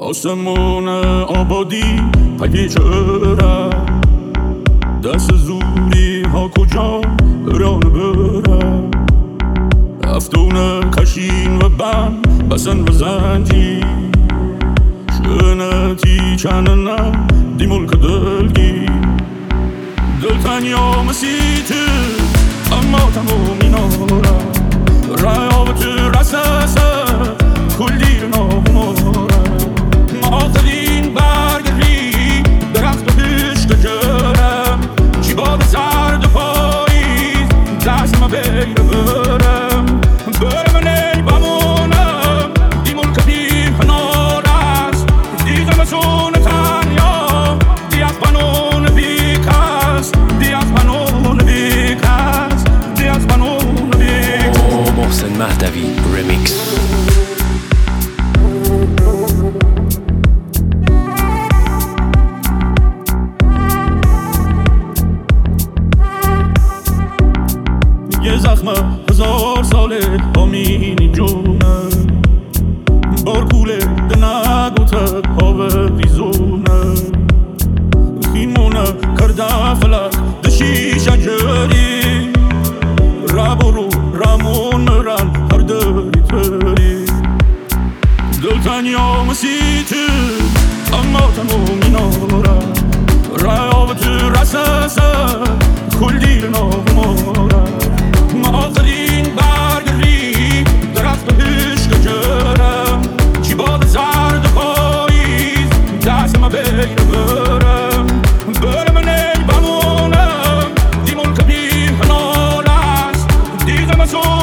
آسمون آبادی پکیچره دست زوری ها کجا ران بره افتون کشین و بم بسن و زنجی شنتی چننه دی ملک دلگی دلتنیا مسیتی اما تمومی ناره رایابت رسسه کل دیر ناماره آخرین برگری درخت و عشق جرم چی باد سرد پاییز دست ما بیر برم ای بمونم دی ملک دی هنار است دیگه مسون تنیا دی از بنون بیکس دی از بنون بیکس دی از بنون بیکس محسن مهدوی ریمیکس. یه زخم 1000 ساله امینی جونه بارکوله دنگوته هاوه ریزونه خیمونه کرده فلک دشیشه جری رابرو رامون مرن هر داری تری دلتنیا مسیتی اما تمومی ناره رایابت رسسه کل دیر ناماره آخرین برگری درخت و عشق جرم چی باد زرد پاییز دست ما بیر برم ای بمونم دی ملک بی هنار است دیگه مسون